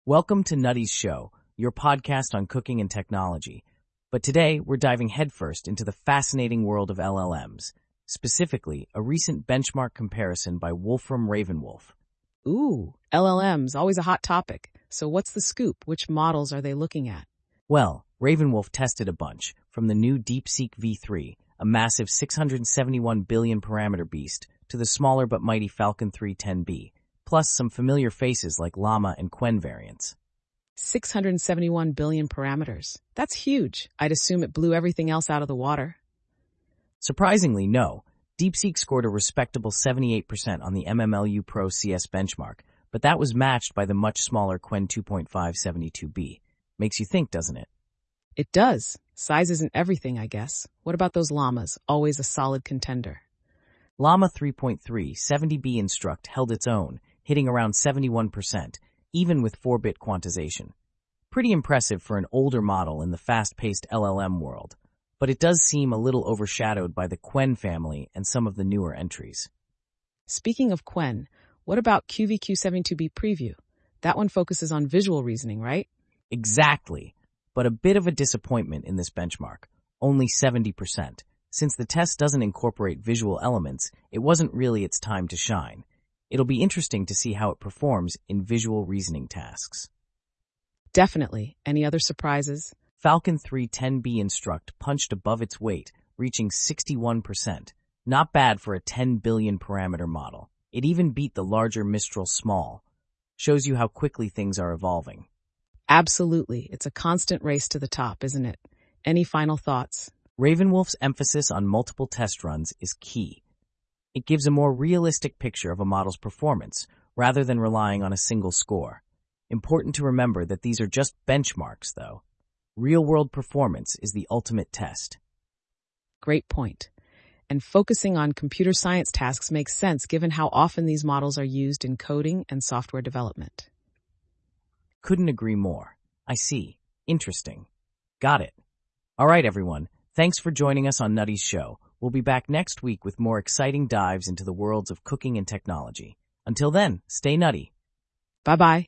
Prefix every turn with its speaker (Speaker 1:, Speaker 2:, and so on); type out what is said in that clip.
Speaker 1: Welcome to Nutty's Show, your podcast on cooking and technology. But today, we're diving headfirst into the fascinating world of LLMs, specifically a recent benchmark comparison by Wolfram Ravenwolf.
Speaker 2: Ooh, LLMs, always a hot topic. So what's the scoop? Which models are they looking at?
Speaker 1: Well, Ravenwolf tested a bunch, from the new DeepSeek V3, a massive 671 billion parameter beast, to the smaller but mighty Falcon 3 10B, plus some familiar faces like Llama and Qwen variants.
Speaker 2: 671 billion parameters. That's huge. I'd assume it blew everything else out of the water.
Speaker 1: Surprisingly, no. DeepSeek scored a respectable 78% on the MMLU Pro CS benchmark, but that was matched by the much smaller Qwen 2.572B. Makes you think, doesn't it?
Speaker 2: It does. Size isn't everything, I guess. What about those llamas? Always a solid contender.
Speaker 1: Llama 3.3 70B Instruct held its own, hitting around 71%, even with 4-bit quantization. Pretty impressive for an older model in the fast-paced LLM world, but it does seem a little overshadowed by the Qwen family and some of the newer entries.
Speaker 2: Speaking of Qwen, what about QVQ72B Preview? That one focuses on visual reasoning, right?
Speaker 1: Exactly, but a bit of a disappointment in this benchmark, only 70%. Since the test doesn't incorporate visual elements, it wasn't really its time to shine. It'll be interesting to see how it performs in visual reasoning tasks.
Speaker 2: Definitely. Any other surprises?
Speaker 1: Falcon 3 10B Instruct punched above its weight, reaching 61%. Not bad for a 10 billion parameter model. It even beat the larger Mistral Small. Shows you how quickly things are evolving.
Speaker 2: Absolutely. It's a constant race to the top, isn't it? Any final thoughts?
Speaker 1: Ravenwolf's emphasis on multiple test runs is key. It gives a more realistic picture of a model's performance, rather than relying on a single score. Important to remember that these are just benchmarks, though. Real-world performance is the ultimate test.
Speaker 2: Great point. And focusing on computer science tasks makes sense given how often these models are used in coding and software development.
Speaker 1: Couldn't agree more. I see. Interesting. Got it. All right, everyone. Thanks for joining us on Nutty's Show. We'll be back next week with more exciting dives into the worlds of cooking and technology. Until then, stay nutty.
Speaker 2: Bye-bye.